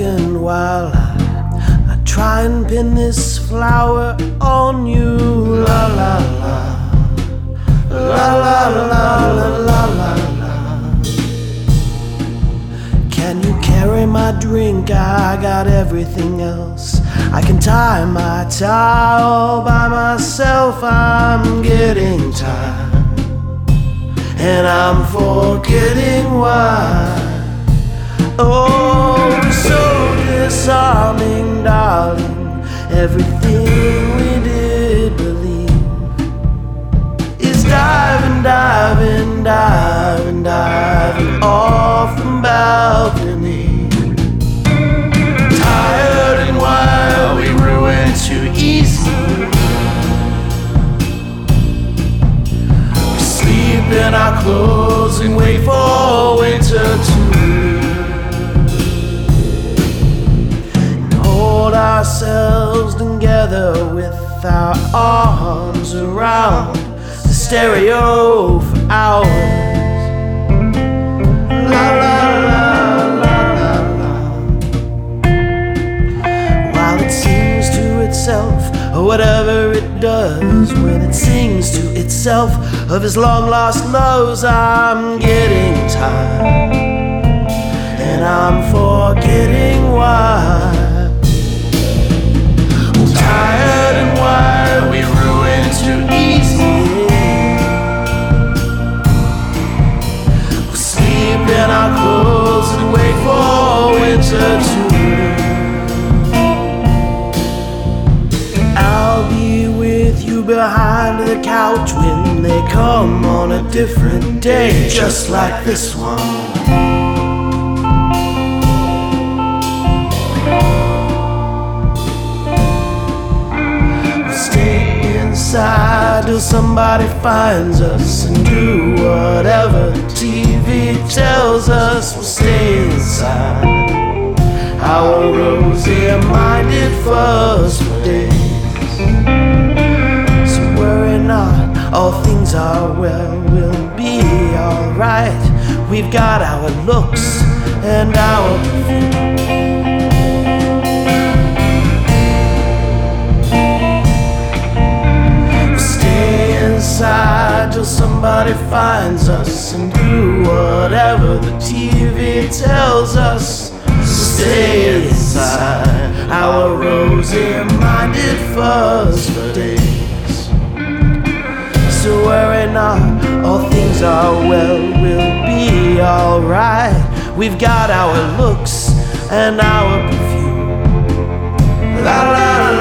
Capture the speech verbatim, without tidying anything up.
second while I, I try and pin this flower on you. La la la, la la la la la la la. Can you carry my drink? I got everything else. I can tie my tie all by myself. I'm getting tired, and I'm forgetting why. Oh, so disarming, darling. Everything we did believe is diving, diving, diving, diving off the balcony. Tired and wild, we ruined too easy. We sleep in our clothes and wait for winter to hold ourselves together with our arms around the stereo for hours. La la la la la la. While it sings to itself, or whatever it does, when it sings to itself of his long lost loves, I'm getting tired, and I'm forgetting why. Tired and wild, we ruin too easy. We sleep in our clothes and wait for winter to. I'll be with you behind the couch when they come on a different day, just like this one. Inside till somebody finds us, and do whatever T V tells us. We'll stay inside our rosy-minded fuss for days. So worry not, all things are well, we'll be alright. We've got our looks and our perfume. Till somebody finds us, and do whatever the T V tells us. So stay inside our rosy-minded fuzz for days. So worry not, all things are well, we'll be alright. We've got our looks and our perfume. La la la.